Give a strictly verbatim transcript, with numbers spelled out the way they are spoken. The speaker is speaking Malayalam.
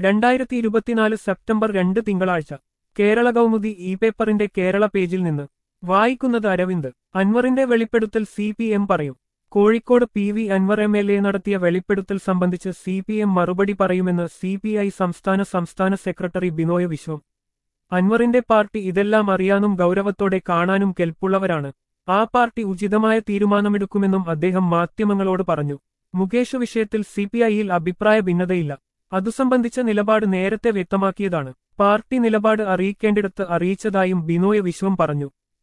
രണ്ടായിരത്തി ഇരുപത്തിനാല് സെപ്റ്റംബർ രണ്ട് തിങ്കളാഴ്ച കേരള കൗമുദി ഇ പേപ്പറിന്റെ കേരള പേജിൽ നിന്ന് വായിക്കുന്നത് അരവിന്ദ്. അൻവറിന്റെ വെളിപ്പെടുത്തൽ സി പി എം പറയും. Kozhikode P V Anvar M L A നടത്തിയ വെളിപ്പെടുത്തൽ സംബന്ധിച്ച് സി പി എം മറുപടി പറയുമെന്ന് സി പി ഐ സംസ്ഥാന സംസ്ഥാന സെക്രട്ടറി ബിനോയ് വിശ്വം. അൻവറിന്റെ പാർട്ടി ഇതെല്ലാം അറിയാനും ഗൗരവത്തോടെ കാണാനും കെൽപ്പുള്ളവരാണ്. ആ പാർട്ടി ഉചിതമായ തീരുമാനമെടുക്കുമെന്നും അദ്ദേഹം മാധ്യമങ്ങളോട് പറഞ്ഞു. മുകേഷ് വിഷയത്തിൽ സി പി ഐയിൽ അഭിപ്രായ ഭിന്നതയില്ല. അതു സംബന്ധിച്ച നിലപാട് നേരത്തെ വ്യക്തമാക്കിയതാണ്. പാർട്ടി നിലപാട് അറിയിക്കേണ്ടിടത്ത് അറിയിച്ചതായും ബിനോയ് വിശ്വം പറഞ്ഞു.